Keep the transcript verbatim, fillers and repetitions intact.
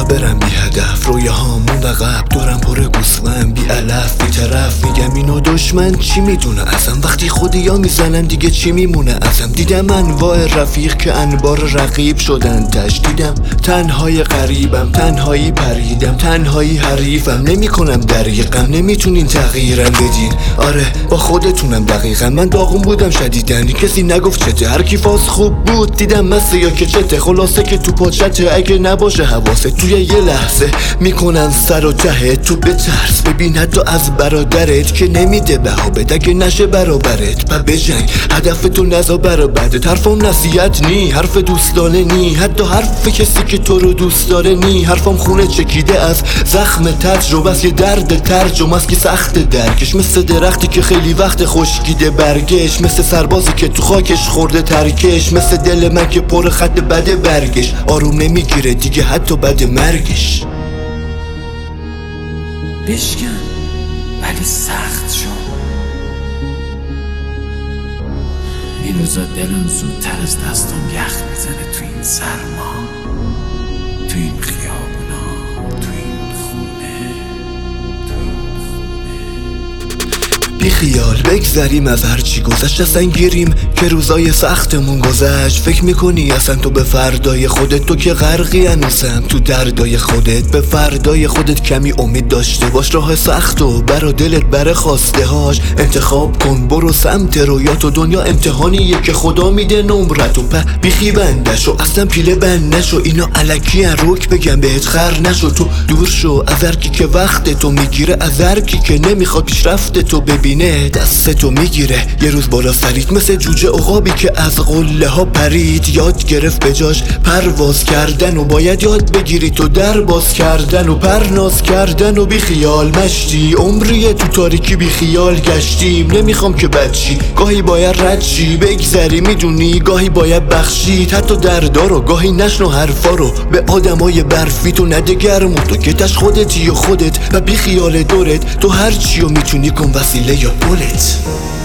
چرا برم بی هدف؟ رویاهام مون عقب، دورم پر گوسفند بی علف بی طرف. میگم اینو دشمن چی میدونه ازم؟ وقتی خودیا میزنن دیگه چی میمونه ازم؟ دیدم انواع رفیق که انبار رقیب شدن تش. دیدم تنهای غریبم، تنهایی پریدم، تنهایی حریفم. نمیکنم دریقم، نمیتونین تغییرم بدین. آره با خودتونم دقیقا، من داغون بودم شدیدن، کسی نگفت چته. هر کی فاز خوب بود دیدم مسته یا که چته. خلاصه که تو پاچته اگه نباشه حواسه، توی یه لحظه میکنن سر و ته تو. بترس ببین حتی از برادرت که نمیده بها بد، اگه نشه برابرت و بجنگ. هدف تو نزا برابرت. حرفم نصیحت نی، حرف دوستانه نی، حتی حرف کسی که تو رو دوست داره نی. حرفم خونه چکیده از زخم تجربه است، یه درد ترجمه است که سخت درکش. مثل درختی که خیلی وقت خشکیده برگش، مثل سربازی که تو خاکش خورده ترکش، مثل دل من که پر خط بده برگش. آروم نمیگیره دیگه حتی بعد مرگش. بشکن ولی سخت شد. این روزا دلم زودتر از دستم یخ میزنه تو این سرما، تو این خیابونا، تو این خونه، تو این خونه. بی خیال بگذریم از هرچی گذشت، اصلا گیریم که روزای سختمون گذشت. فکر میکنی اصلا تو به فردای خودت؟ تو که غرقی هنوزم تو دردای خودت. به فردای خودت کمی امید داشته باش، راه سخت و برا دلت بره خواسته هاش انتخاب کن. برو سمت رویات و دنیا امتحانیه که خدا میده نمرتو. په بیخی بندشو اصلا پیله بند نشو، اینا علکی روک بگم بهت خر نشو. تو دور شو از هرکی که وقت تو میگیره، از هرکی که نمیخواد پیشرفت تو ببینه دستتو میگیره. یه روز بالا سریت مثل جوجه عقابی که از قله ها پرید، یاد گرفت به جاش پرواز کردن و باید یاد بگیری تو در باز کردن و پرناز کردن. و بی خیال مشتی عمریه تو تاریکی بی خیال گشتیم. نمیخوام که بچی گاهی باید رد شی بگذری، میدونی گاهی باید بخشید حتی دردا رو. گاهی نشنو حرفا رو به آدمای برفی تو نده گرم و تو که تش خودتی و خودت و بی خیال دورت. تو هر چی رو میتونی کن وسیله یا پولت.